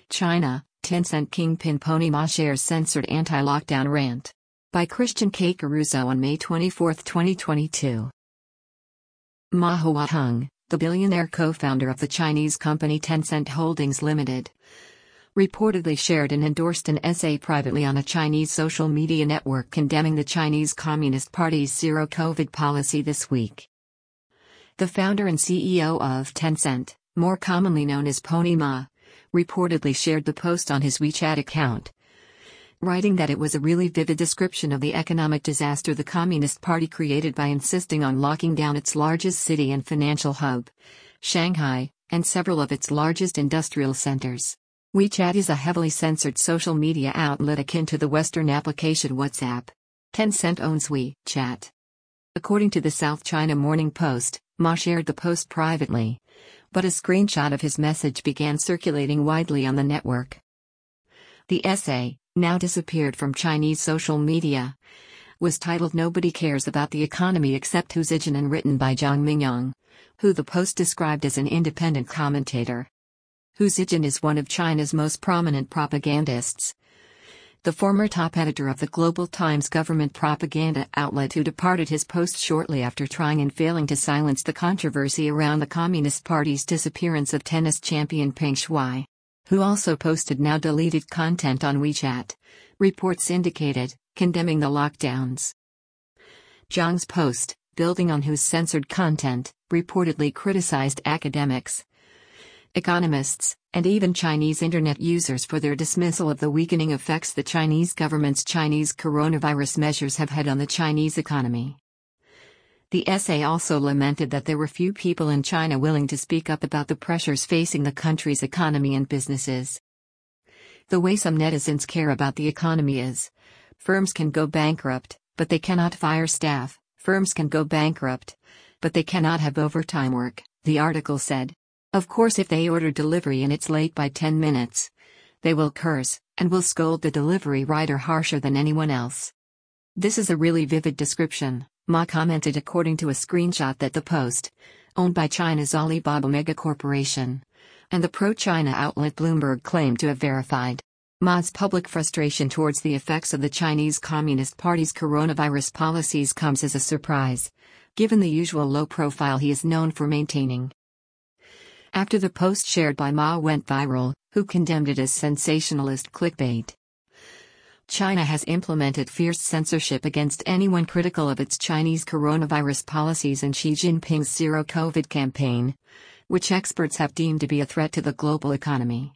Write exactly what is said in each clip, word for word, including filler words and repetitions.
China, Tencent kingpin Pony Ma shares censored anti-lockdown rant. By Christian K. Caruso on May twenty-fourth, twenty twenty-two. Ma Huateng, the billionaire co-founder of the Chinese company Tencent Holdings Limited, reportedly shared and endorsed an essay privately on a Chinese social media network condemning the Chinese Communist Party's zero-COVID policy this week. The founder and C E O of Tencent, more commonly known as Pony Ma, reportedly shared the post on his WeChat account, writing that it was a really vivid description of the economic disaster the Communist Party created by insisting on locking down its largest city and financial hub, Shanghai, and several of its largest industrial centers. WeChat is a heavily censored social media outlet akin to the Western application WhatsApp. Tencent owns WeChat. According to the South China Morning Post, Ma shared the post privately, but a screenshot of his message began circulating widely on the network. The essay, now disappeared from Chinese social media, was titled "Nobody Cares About the Economy Except Hu Zijin" and written by Zhang Mingyang, who the Post described as an independent commentator. Hu Zijin is one of China's most prominent propagandists. The former top editor of the Global Times government propaganda outlet, who departed his post shortly after trying and failing to silence the controversy around the Communist Party's disappearance of tennis champion Peng Shuai, who also posted now deleted content on WeChat, reports indicated, condemning the lockdowns. Zhang's post, building on Hu's censored content, reportedly criticized academics, economists, and even Chinese internet users for their dismissal of the weakening effects the Chinese government's Chinese coronavirus measures have had on the Chinese economy. The essay also lamented that there were few people in China willing to speak up about the pressures facing the country's economy and businesses. The way some netizens care about the economy is, firms can go bankrupt, but they cannot fire staff, firms can go bankrupt, but they cannot have overtime work, the article said. Of course, if they order delivery and it's late by ten minutes, they will curse, and will scold the delivery rider harsher than anyone else. This is a really vivid description, Ma commented according to a screenshot that the Post, owned by China's Alibaba megacorporation, and the pro-China outlet Bloomberg claimed to have verified. Ma's public frustration towards the effects of the Chinese Communist Party's coronavirus policies comes as a surprise, given the usual low profile he is known for maintaining. After the post shared by Ma went viral, Hu condemned it as sensationalist clickbait. China has implemented fierce censorship against anyone critical of its Chinese coronavirus policies and Xi Jinping's zero-COVID campaign, which experts have deemed to be a threat to the global economy.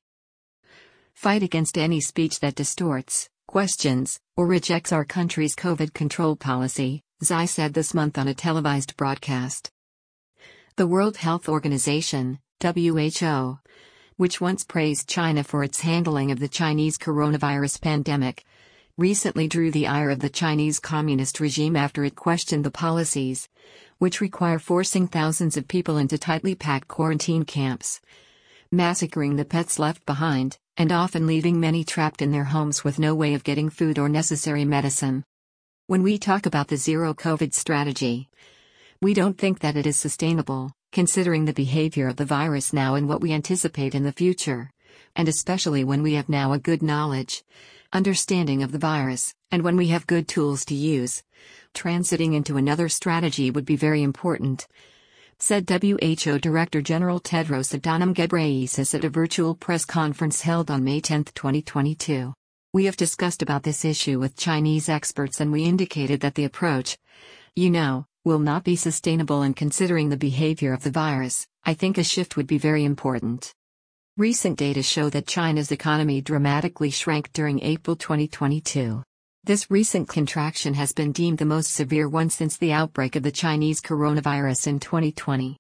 Fight against any speech that distorts, questions, or rejects our country's COVID control policy, Xi said this month on a televised broadcast. The World Health Organization, W H O, which once praised China for its handling of the Chinese coronavirus pandemic, recently drew the ire of the Chinese communist regime after it questioned the policies, which require forcing thousands of people into tightly packed quarantine camps, massacring the pets left behind, and often leaving many trapped in their homes with no way of getting food or necessary medicine. When we talk about the zero-COVID strategy, we don't think that it is sustainable, considering the behavior of the virus now and what we anticipate in the future, and especially when we have now a good knowledge, understanding of the virus, and when we have good tools to use. Transiting into another strategy would be very important, said W H O Director General Tedros Adhanom Ghebreyesus at a virtual press conference held on May tenth, twenty twenty-two. We have discussed about this issue with Chinese experts and we indicated that the approach, you know, will not be sustainable, and considering the behavior of the virus, I think a shift would be very important. Recent data show that China's economy dramatically shrank during April twenty twenty-two. This recent contraction has been deemed the most severe one since the outbreak of the Chinese coronavirus in twenty twenty.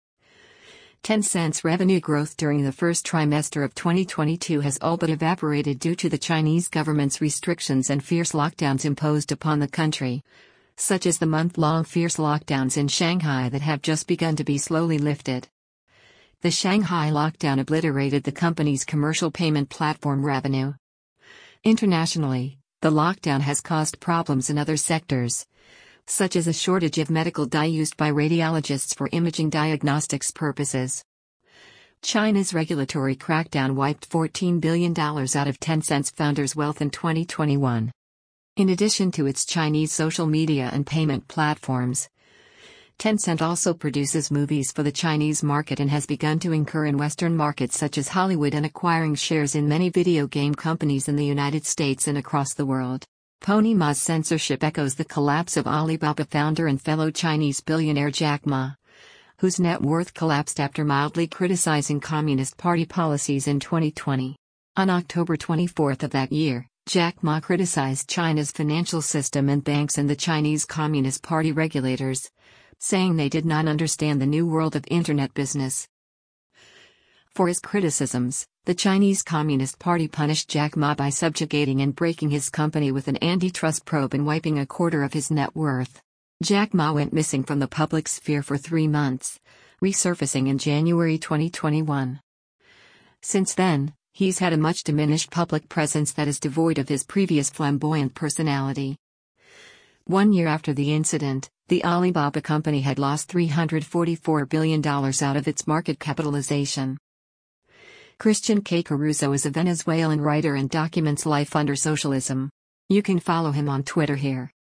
Tencent's revenue growth during the first trimester of twenty twenty-two has all but evaporated due to the Chinese government's restrictions and fierce lockdowns imposed upon the country, such as the month-long fierce lockdowns in Shanghai that have just begun to be slowly lifted. The Shanghai lockdown obliterated the company's commercial payment platform revenue. Internationally, the lockdown has caused problems in other sectors, such as a shortage of medical dye used by radiologists for imaging diagnostics purposes. China's regulatory crackdown wiped fourteen billion dollars out of Tencent's founder's wealth in twenty twenty-one. In addition to its Chinese social media and payment platforms, Tencent also produces movies for the Chinese market and has begun to incur in Western markets such as Hollywood and acquiring shares in many video game companies in the United States and across the world. Pony Ma's censorship echoes the collapse of Alibaba founder and fellow Chinese billionaire Jack Ma, whose net worth collapsed after mildly criticizing Communist Party policies in twenty twenty. On October twenty-fourth of that year, Jack Ma criticized China's financial system and banks and the Chinese Communist Party regulators, saying they did not understand the new world of internet business. For his criticisms, the Chinese Communist Party punished Jack Ma by subjugating and breaking his company with an antitrust probe and wiping a quarter of his net worth. Jack Ma went missing from the public sphere for three months, resurfacing in January twenty twenty-one. Since then, he's had a much diminished public presence that is devoid of his previous flamboyant personality. One year after the incident, the Alibaba company had lost three hundred forty-four billion dollars out of its market capitalization. Christian K. Caruso is a Venezuelan writer and documents life under socialism. You can follow him on Twitter here.